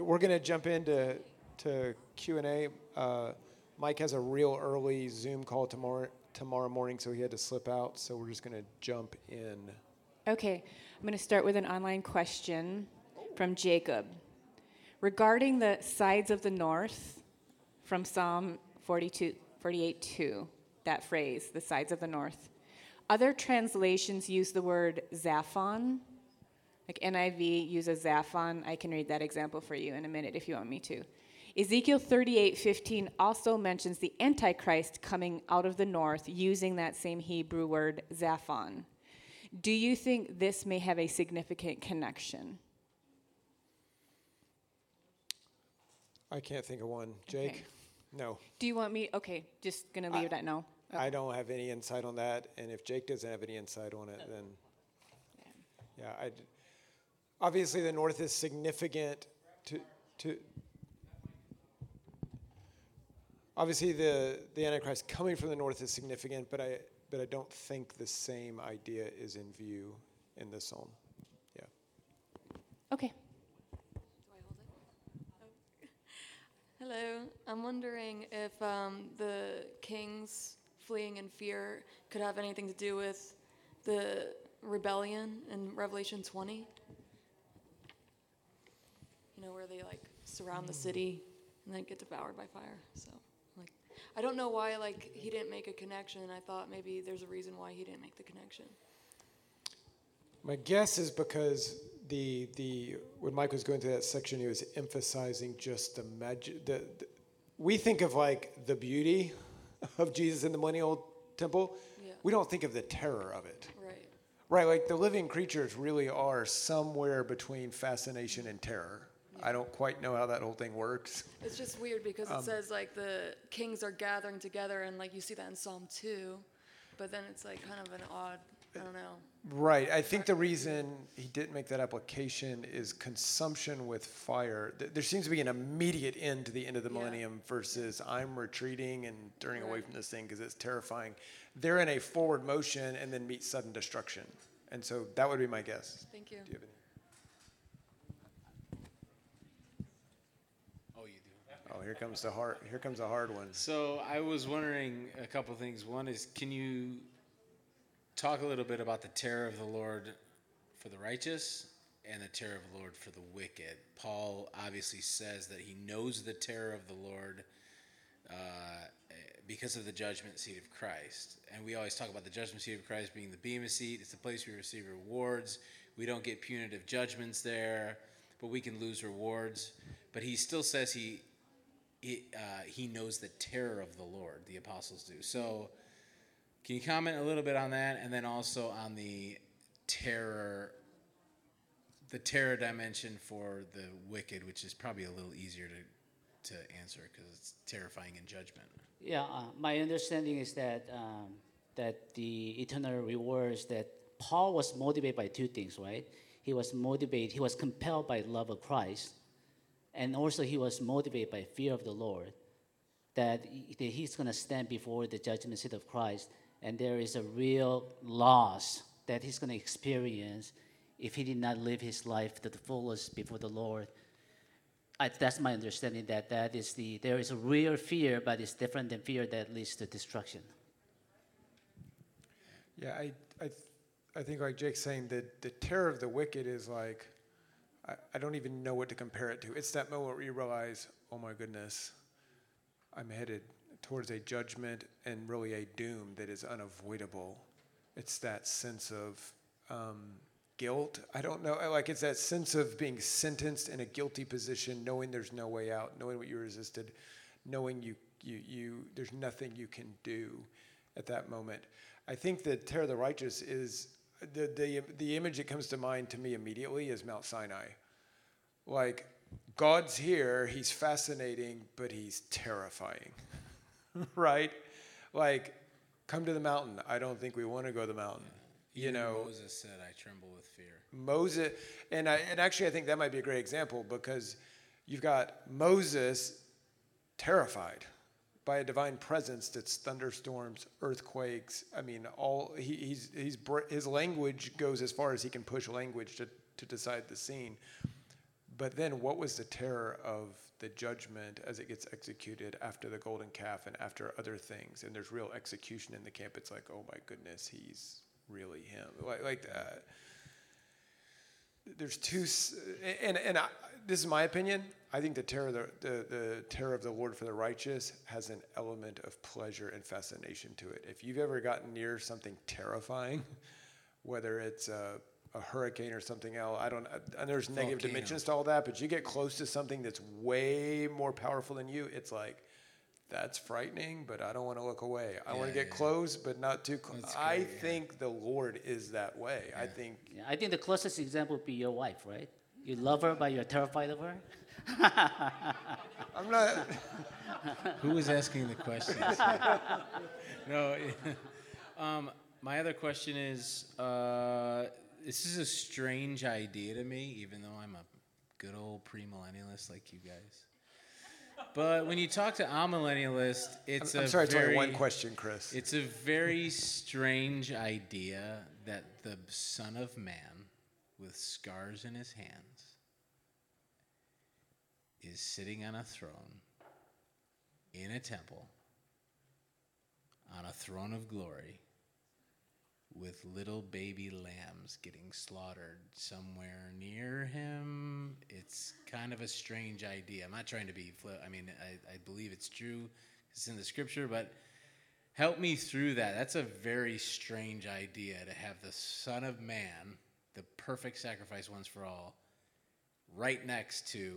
we're going to jump into Q&A. Mike has a real early Zoom call tomorrow morning, so he had to slip out. So we're just going to jump in. Okay, I'm going to start with an online question from Jacob. Regarding the sides of the north, from Psalm 48:2, that phrase, the sides of the north. Other translations use the word zaphon. Like NIV uses zaphon. I can read that example for you in a minute if you want me to. Ezekiel 38:15 also mentions the Antichrist coming out of the north using that same Hebrew word zaphon. Do you think this may have a significant connection? I can't think of one. Jake? Okay. No. Do you want me? Okay, just going to leave it at no. Okay. I don't have any insight on that, and if Jake doesn't have any insight on it, then obviously the north is significant to obviously the Antichrist coming from the north is significant, but I don't think the same idea is in view in the psalm. Yeah. Okay. Hello. I'm wondering if the kings fleeing in fear could have anything to do with the rebellion in Revelation 20. You know, where they like surround the city and then get devoured by fire. So, like, I don't know why he didn't make a connection. I thought maybe there's a reason why he didn't make the connection. My guess is because when Mike was going through that section, he was emphasizing just the magic. We think of like the beauty of Jesus in the millennial temple. Yeah. We don't think of the terror of it. Right. Right, like the living creatures really are somewhere between fascination and terror. Yeah. I don't quite know how that whole thing works. It's just weird because it says like the kings are gathering together, and like you see that in Psalm 2, but then it's like kind of an odd, I don't know. Right. I think the reason he didn't make that application is consumption with fire. There seems to be an immediate end to the end of the millennium versus I'm retreating and turning away from this thing because it's terrifying. They're in a forward motion and then meet sudden destruction. And so that would be my guess. Thank you. Do you have any? Oh, you do? Oh, here comes a hard one. So I was wondering a couple things. One is, can you talk a little bit about the terror of the Lord for the righteous and the terror of the Lord for the wicked? Paul obviously says that he knows the terror of the Lord because of the judgment seat of Christ. And we always talk about the judgment seat of Christ being the bema seat. It's the place we receive rewards. We don't get punitive judgments there, but we can lose rewards. But he still says he knows the terror of the Lord, the apostles do. So can you comment a little bit on that, and then also on the terror dimension for the wicked, which is probably a little easier to answer because it's terrifying in judgment. Yeah, my understanding is that the eternal rewards, that Paul was motivated by two things, right? He was compelled by love of Christ, and also he was motivated by fear of the Lord, that he's going to stand before the judgment seat of Christ, and there is a real loss that he's going to experience if he did not live his life to the fullest before the Lord. That's my understanding, that there is a real fear, but it's different than fear that leads to destruction. Yeah, I think like Jake's saying, that the terror of the wicked is like, I don't even know what to compare it to. It's that moment where you realize, oh my goodness, I'm headed towards a judgment and really a doom that is unavoidable. It's that sense of guilt. I don't know, like it's that sense of being sentenced in a guilty position, knowing there's no way out, knowing what you resisted, knowing you there's nothing you can do at that moment. I think that terror of the righteous is the image that comes to mind to me immediately is Mount Sinai. Like, God's here, he's fascinating, but he's terrifying. Right? Like, come to the mountain. I don't think we want to go to the mountain. You know, Moses said, I tremble with fear. Moses, and actually I think that might be a great example, because you've got Moses terrified by a divine presence that's thunderstorms, earthquakes. I mean, his language goes as far as he can push language to decide the scene. But then what was the terror of the judgment as it gets executed after the golden calf and after other things? And there's real execution in the camp. It's like, oh my goodness, he's really him. There's two, this is my opinion. I think the terror of the Lord for the righteous has an element of pleasure and fascination to it. If you've ever gotten near something terrifying, whether it's a hurricane or something else, and there's negative Volcano. dimensions to all that, but you get close to something that's way more powerful than you, it's like, that's frightening, but I don't want to look away. I want to get close, but not too close. That's I great, yeah. think the Lord is that way. I think Yeah, I think the closest example would be your wife, right? You love her, but you're terrified of her. I'm not. Who was asking the questions? No. My other question is, this is a strange idea to me, even though I'm a good old premillennialist like you guys. But when you talk to amillennialists, it's I'm sorry, it's only one question, Chris. It's a very strange idea that the Son of Man, with scars in his hands, is sitting on a throne in a temple, on a throne of glory, with little baby lambs getting slaughtered somewhere near him. It's kind of a strange idea. I'm not trying to be I believe it's true. It's in the scripture, but help me through that. That's a very strange idea to have the Son of Man, the perfect sacrifice once for all, right next to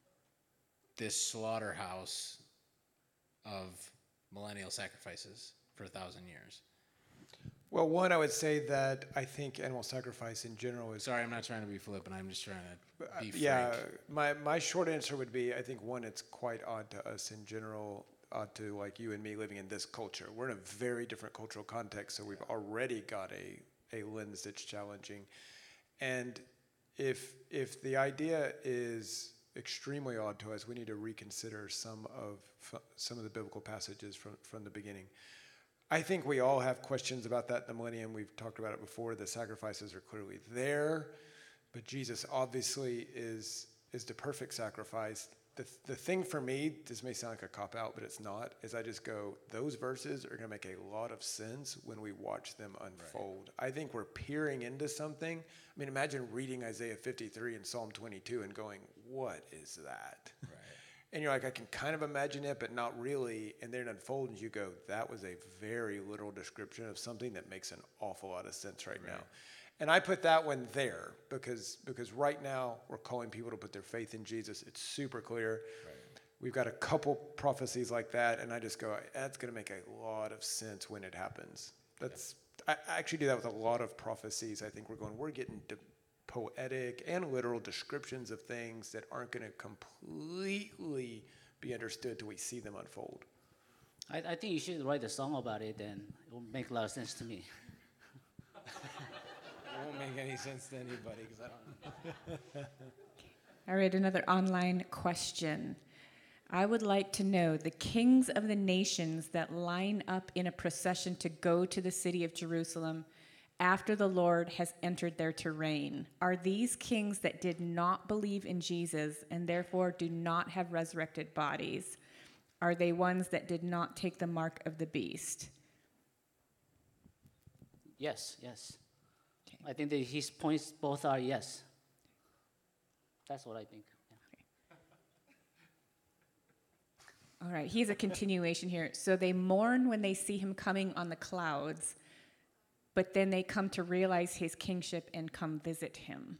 this slaughterhouse of millennial sacrifices for 1,000 years. Well, one, I would say that I think animal sacrifice in general is. Sorry, I'm not trying to be flippant. I'm just trying to be Yeah, frank. my short answer would be, I think one, it's quite odd to us in general, odd to like you and me living in this culture. We're in a very different cultural context, so we've already got a lens that's challenging. And if the idea is extremely odd to us, we need to reconsider some of the biblical passages from the beginning. I think we all have questions about that in the millennium. We've talked about it before. The sacrifices are clearly there, but Jesus obviously is the perfect sacrifice. The thing for me, this may sound like a cop-out, but it's not, is I just go, those verses are going to make a lot of sense when we watch them unfold. Right. I think we're peering into something. I mean, imagine reading Isaiah 53 and Psalm 22 and going, what is that? Right. And you're like, I can kind of imagine it, but not really. And then it unfolds and you go, that was a very literal description of something that makes an awful lot of sense right now. And I put that one there because right now we're calling people to put their faith in Jesus. It's super clear. Right. We've got a couple prophecies like that, and I just go, that's going to make a lot of sense when it happens. I actually do that with a lot of prophecies. I think we're getting poetic and literal descriptions of things that aren't going to completely be understood till we see them unfold. I think you should write a song about it, and it will make a lot of sense to me. It won't make any sense to anybody because I don't. All right, another online question. I would like to know the kings of the nations that line up in a procession to go to the city of Jerusalem after the Lord has entered there to reign. Are these kings that did not believe in Jesus and therefore do not have resurrected bodies? Are they ones that did not take the mark of the beast? Yes. Okay. I think that his points both are yes. That's what I think. Yeah. All right, here's a continuation here. So they mourn when they see him coming on the clouds, but then they come to realize his kingship and come visit him.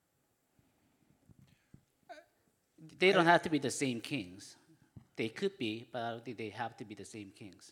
They don't have to be the same kings. They could be, but I don't think they have to be the same kings.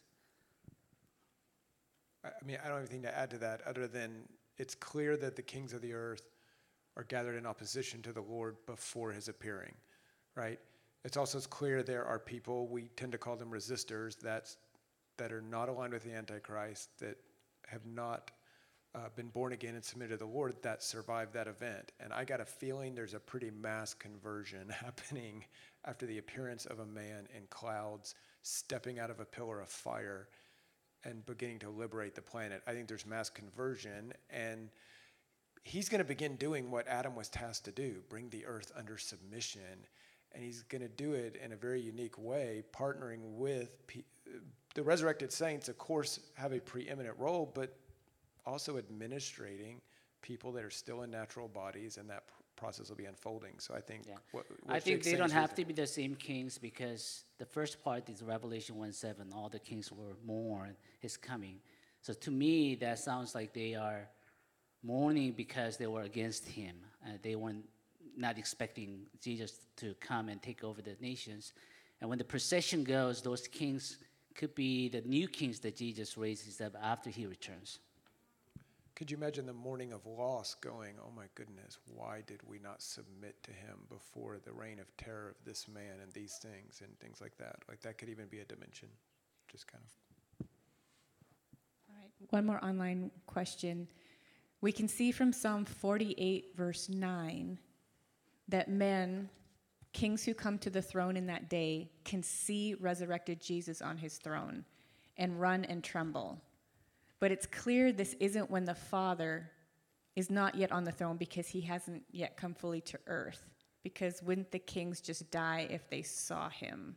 I mean, I don't have anything to add to that other than it's clear that the kings of the earth are gathered in opposition to the Lord before his appearing, right? It's also clear there are people, we tend to call them resistors, that are not aligned with the Antichrist, that have not been born again and submitted to the Lord, that survived that event. And I got a feeling there's a pretty mass conversion happening after the appearance of a man in clouds, stepping out of a pillar of fire and beginning to liberate the planet. I think there's mass conversion, and he's going to begin doing what Adam was tasked to do, bring the earth under submission. And he's going to do it in a very unique way, partnering with the resurrected saints, of course, have a preeminent role, but also administrating people that are still in natural bodies, and that process will be unfolding. So I think Yeah. what I think Jake's they saying don't is have to reasonable. be the same kings because the first part is Revelation 1:7. All the kings will mourn his coming. So to me, that sounds like they are mourning because they were against him. They weren't not expecting Jesus to come and take over the nations. And when the procession goes, those kings could be the new kings that Jesus raises up after he returns. Could you imagine the mourning of loss going, oh my goodness, why did we not submit to him before the reign of terror of this man and these things and things like that? Like that could even be a dimension, just kind of. All right, one more online question. We can see from Psalm 48, verse 9, that men, kings who come to the throne in that day, can see resurrected Jesus on his throne and run and tremble. But it's clear this isn't when the Father is not yet on the throne because he hasn't yet come fully to earth. Because wouldn't the kings just die if they saw him?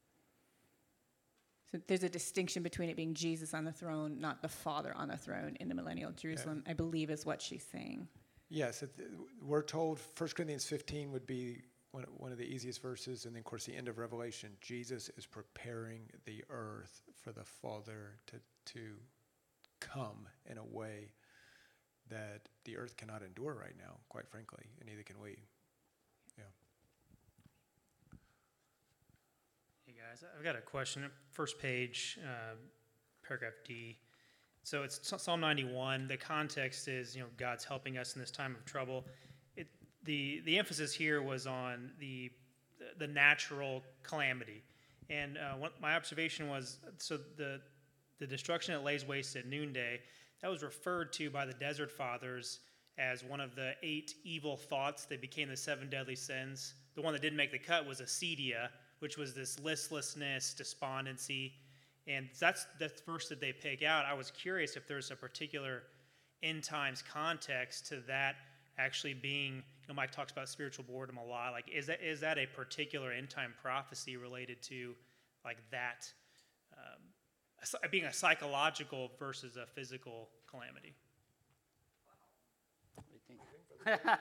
So there's a distinction between it being Jesus on the throne, not the Father on the throne in the millennial Jerusalem, I believe is what she's saying. Yes, we're told 1 Corinthians 15 would be one of the easiest verses, and then, of course, the end of Revelation. Jesus is preparing the earth for the Father to come in a way that the earth cannot endure right now, quite frankly, and neither can we. Yeah. Hey guys, I've got a question. First page, paragraph D. So it's Psalm 91. The context is, God's helping us in this time of trouble. The emphasis here was on the natural calamity, and what my observation was, so the destruction that lays waste at noonday, that was referred to by the Desert Fathers as one of the 8 evil thoughts that became the 7 deadly sins. The one that didn't make the cut was acedia, which was this listlessness, despondency, and that's the verse that they pick out. I was curious if there's a particular end times context to that actually being, Mike talks about spiritual boredom a lot. Like, is that a particular end time prophecy related to like that? Being a psychological versus a physical calamity. What do you think?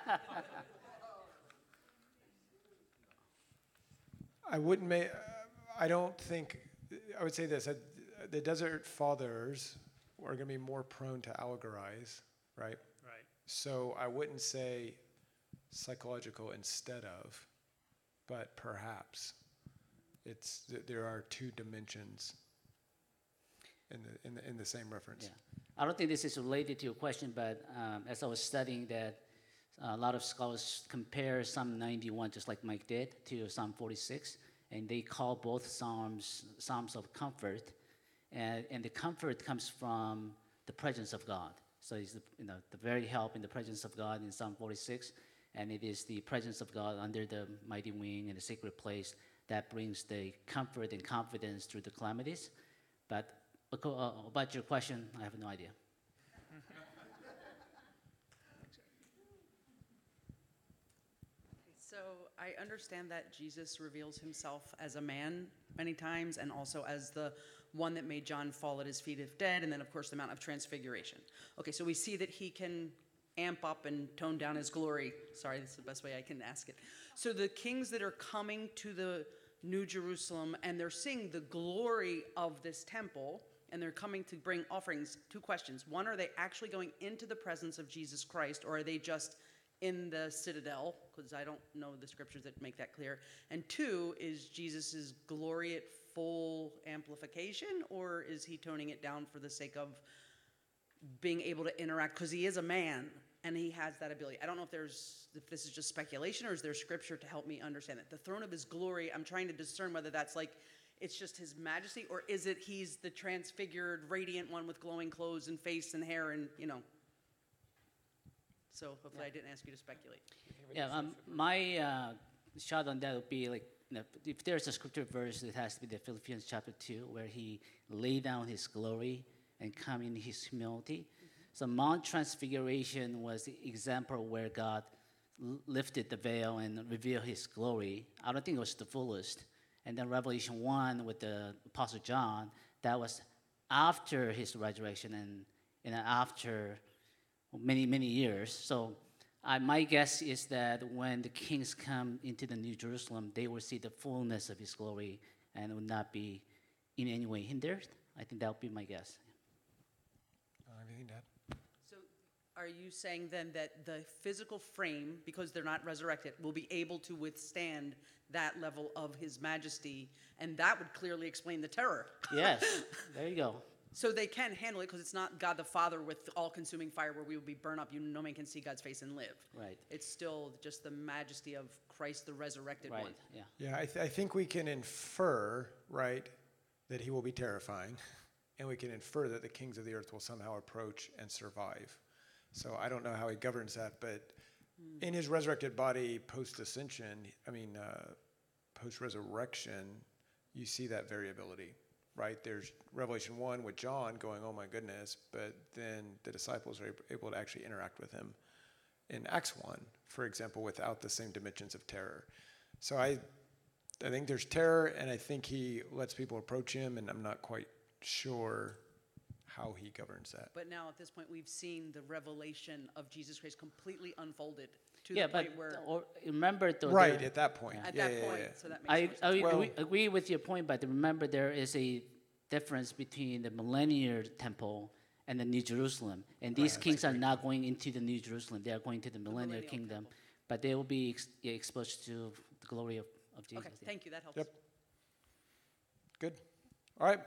I don't think, I would say this, the Desert Fathers are going to be more prone to allegorize, right? Right. So I wouldn't say psychological instead of, but perhaps there are 2 dimensions in the same reference. Yeah. I don't think this is related to your question, but as I was studying that, a lot of scholars compare Psalm 91, just like Mike did, to Psalm 46, and they call both psalms of comfort, and the comfort comes from the presence of God. So it's the very help in the presence of God in Psalm 46, and it is the presence of God under the mighty wing in the sacred place that brings the comfort and confidence through the calamities. But about your question, I have no idea. So I understand that Jesus reveals himself as a man many times and also as the one that made John fall at his feet if dead, and then, of course, the Mount of Transfiguration. Okay, so we see that he can amp up and tone down his glory. Sorry, that's the best way I can ask it. So the kings that are coming to the New Jerusalem and they're seeing the glory of this temple and they're coming to bring offerings, 2 questions. One, are they actually going into the presence of Jesus Christ, or are they just in the citadel? Because I don't know the scriptures that make that clear. And 2, is Jesus' glory at full amplification, or is he toning it down for the sake of being able to interact? Because he is a man and he has that ability. I don't know if this is just speculation, or is there scripture to help me understand it? The throne of his glory, I'm trying to discern whether that's like it's just his majesty, or is it he's the transfigured, radiant one with glowing clothes and face and hair and, So hopefully I didn't ask you to speculate. Yeah, my shot on that would be like, if there's a scripture verse, it has to be the Philippians chapter 2, where he laid down his glory and come in his humility. So Mount Transfiguration was the example where God lifted the veil and revealed his glory. I don't think it was the fullest. And then Revelation 1 with the Apostle John, that was after his resurrection and after many, many years. So my guess is that when the kings come into the New Jerusalem, they will see the fullness of his glory and will not be in any way hindered. I think that would be my guess. Anything to add? So are you saying then that the physical frame, because they're not resurrected, will be able to withstand that level of his majesty, and that would clearly explain the terror? Yes, there you go. So they can handle it because it's not God the Father with all-consuming fire where we will be burned up. No man can see God's face and live. Right. It's still just the majesty of Christ, the resurrected Right, one. yeah. Yeah, I think we can infer, right, that he will be terrifying, and we can infer that the kings of the earth will somehow approach and survive. So I don't know how he governs that, but in his resurrected body post-ascension, post-resurrection, you see that variability, right? There's Revelation 1 with John going, oh my goodness, but then the disciples are able to actually interact with him in Acts 1, for example, without the same dimensions of terror. So I think there's terror, and I think he lets people approach him, and I'm not quite sure how he governs that. But now at this point, we've seen the revelation of Jesus Christ completely unfolded to Yeah, the but point where, remember though. Right, at that point. at Yeah, that yeah, point, yeah. so that I, makes more sense. Well- agree with your point, but remember there is a difference between the millennial temple and the New Jerusalem. And these kings are not going into the New Jerusalem. They are going to the millennial millennial kingdom. temple. But they will be exposed to the glory of Jesus. Okay, yeah. thank you, that helps. Yep. Good. All right.